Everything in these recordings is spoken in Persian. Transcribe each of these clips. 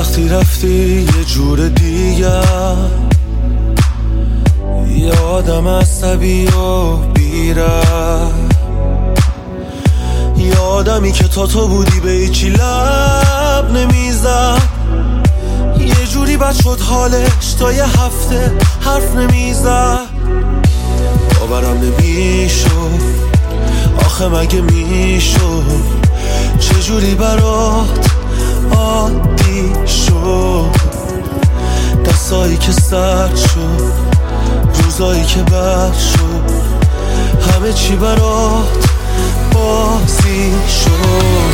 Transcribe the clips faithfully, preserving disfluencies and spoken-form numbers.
وقتی رفتی یه جور دیگر، یه آدم عصبی و بیره، یه آدمی که تا تو بودی به هیچی لب نمیزد، یه جوری بد شد حالش تا یه هفته حرف نمیزد. باورم نمیشد آخه مگه میشد چجوری برات عادی شد، دستایی که سرد شد، روزایی که بد شد، همه چی برات بازی شد.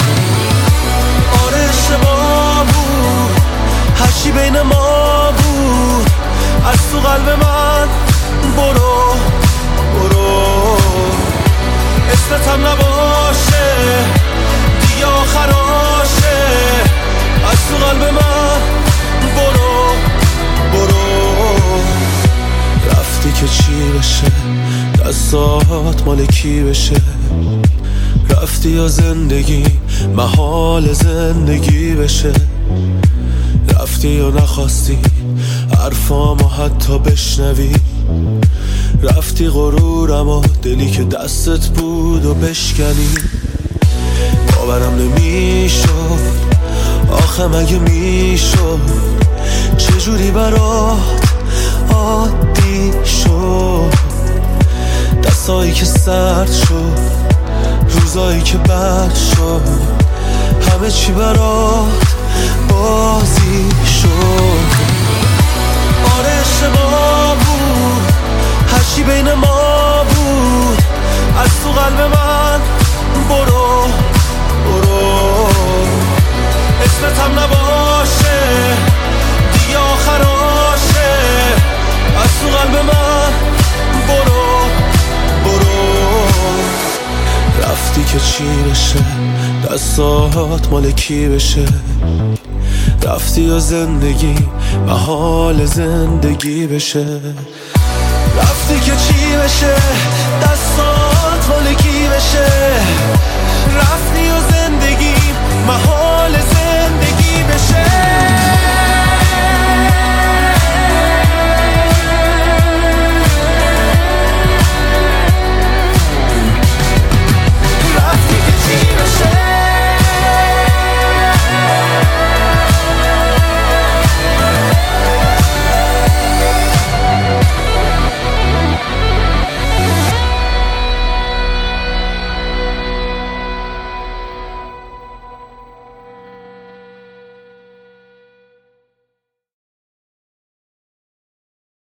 آره اشتباه بود، هرچی بین ما بود از تو قلب من برو برو، اسمتم نباشه دیگه آخراشه، از تو قلب من برو برو. رفتی که چی بشه، دستات مال کی بشه، رفتی یا زندگی محال زندگی بشه، رفتی یا نخواستی حرفامو حتی بشنوی، رفتی غرورم و دلی که دستت بود و بشکنی. باورم نمیشد آخه مگه میشد چجوری برات عادی شد، دستایی که سرد شد، روزایی که بد شد، همه چی برات بازی شد. آره اشتباه بود، هرچی بین ما بود از تو قلب من برو برو، اسمتم نباشه دیگه آخراشه، از تو قلب من برو برو. رفتی که چی بشه، دستات مال کی بشه، رفتی یا زندگی محال زندگی بشه، رفتی که چی بشه،